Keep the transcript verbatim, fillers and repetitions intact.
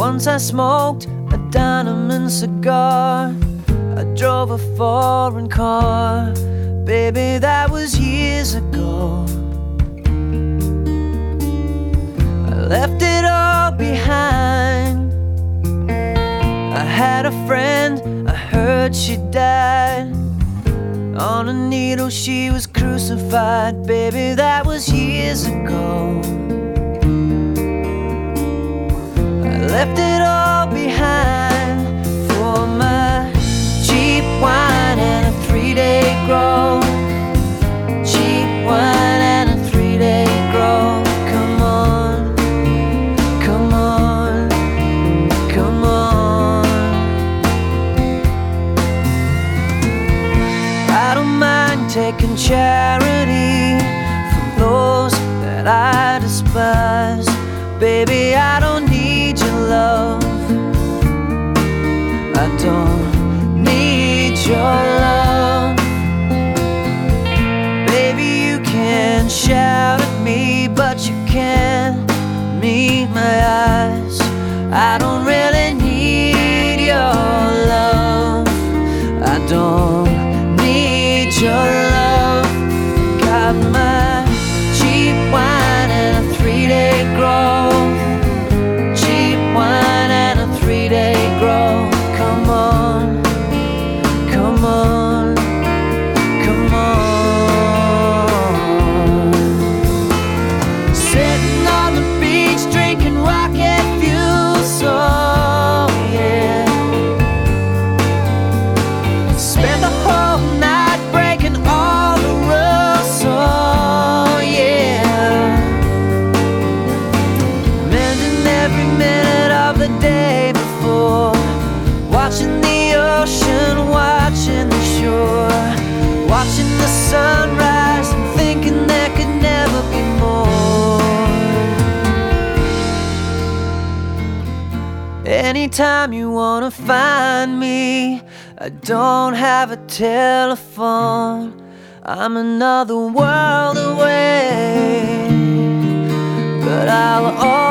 Once I smoked a diamond cigar, I drove a foreign car. Baby, that was years ago. I left it all behind. I had a friend, I heard she died. On a needle she was crucified. Baby, that was years ago. I left it all behind for my cheap wine and a three-day grow. Cheap wine and a three-day grow. Come on, come on, come on. I don't mind taking charity from those that I despise. Baby, I don't need your love. I don't need your love. Baby, you can shout at me, but you can't meet my eyes. I don't really need your love. I don't need your love. Got my cheap wine and a three-day grow. Cheap wine and a three-day grow. Come on, come on, come on. Sitting on the beach drinking rocket fuel, so yeah. Spent the whole night breaking all the rules, so yeah. Mending every minute of the day before. Watching the ocean, watching the shore. Watching the sunrise and thinking there could never be more. Anytime you wanna find me, I don't have a telephone. I'm another world away, but I'll always